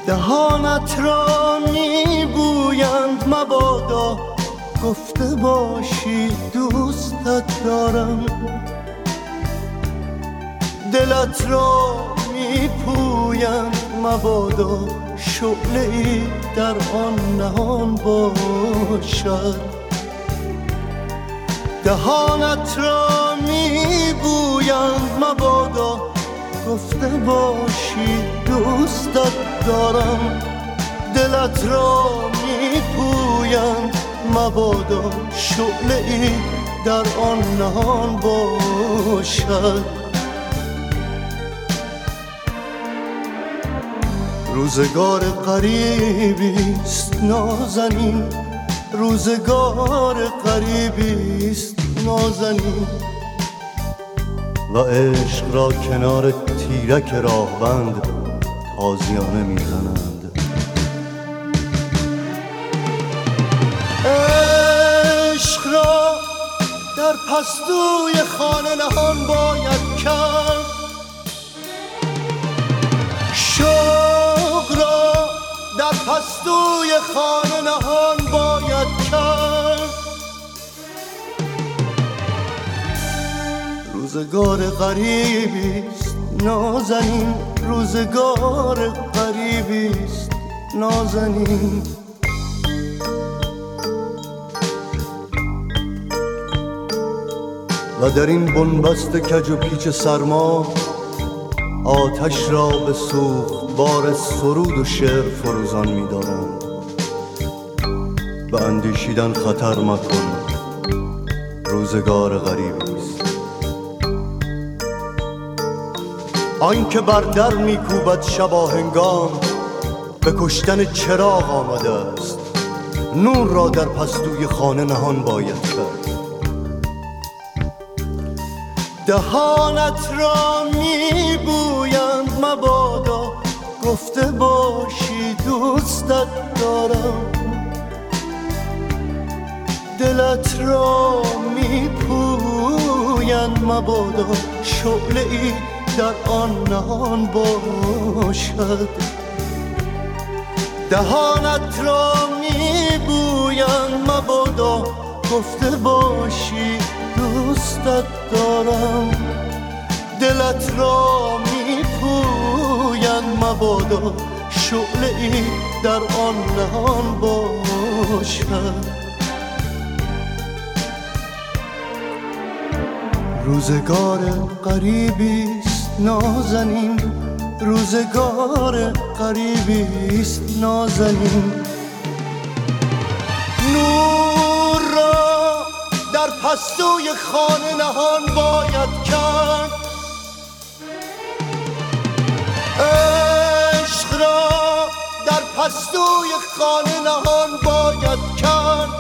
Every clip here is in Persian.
دهانت را میبویند مبادا گفته باشی دوستت دارم، دلت را میپویند مبادا شعله‌ای در آن نهان باشد. دهانت را میبویند مبادا گفته باشی دوستت دارم، دلت را میپویند مبادا شعله‌ای در آن نهان باشد. روزگار غریبیست نازنین، روزگار غریبیست نازنین و عشق را کنار تیرک راهبند تازیانه میزنند. عشق را در پستوی خانه نهان باید کرد، شوق را در پستوی خانه نهان باید کرد. روزگار غریبیست نازنین، روزگار غریبیست نازنین و در این بنبست کج و پیچ سرما آتش را به سوختبار سرود و شعر فروزان می‌دارند. به اندیشیدن خطر مکن، روزگار غریبیست. آن که بر در می‌کوبد شباهنگام به کشتن چراغ آمده است، نور را در پستوی خانه نهان باید کرد. دهانت را میبویند مبادا گفته باشی دوستت دارم، دلت را میپویند مبادا شعله‌ای در آن نهان باشد. دهانت را میبویند مبادا گفته باشی دوستت دارم، دلت را میپویند مبادا شعله‌ای در آن نهان باشد. روزگار غریبیست نازنین، روزگار غریبیست نازنین نور را در پستوی خانه نهان باید کرد. عشق را در پستوی خانه نهان باید کرد.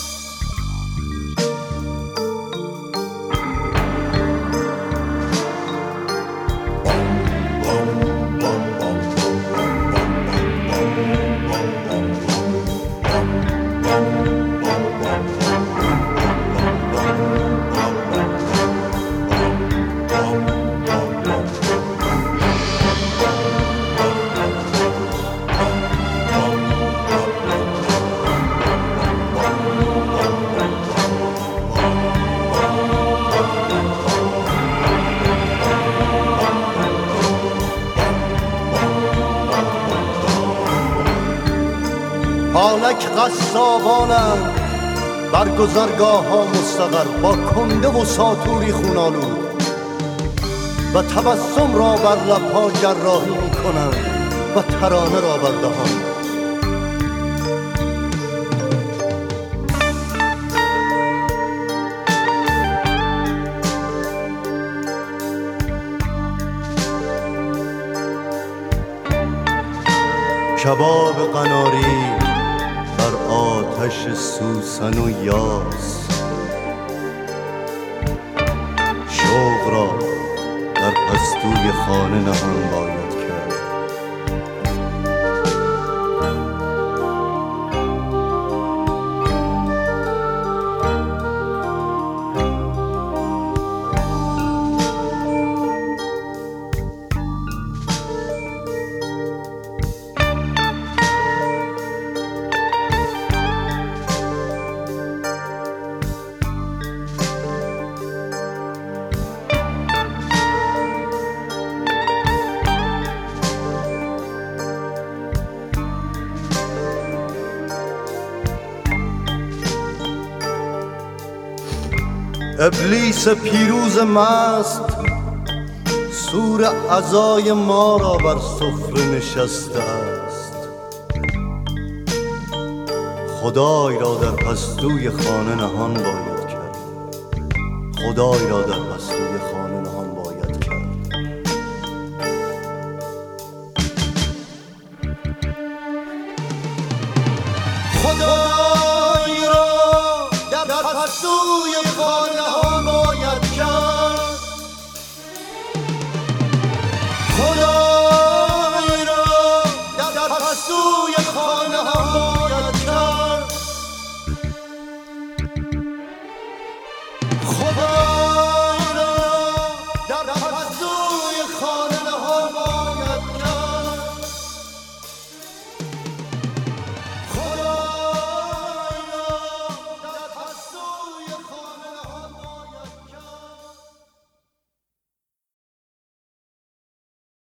حالک قصابانند بر گذرگاه ها مستقر، با کنده و ساطوری خونالود و تبسم را بر لبها جراحی می کنند و ترانه را بر دهان. کباب قناری بر آتش سوسن و یاس، شوق را در پستوی خانه نهان باید کرد. ابلیس پیروز مست سور عزای ما را بر سفره نشسته است. خدای را در پستوی خانه نهان باید کرد، خدای را در پستوی خانه نهان باید کرد. خدای را در پستوی خانه نهان باید کرد. خدای را در پستوی خانه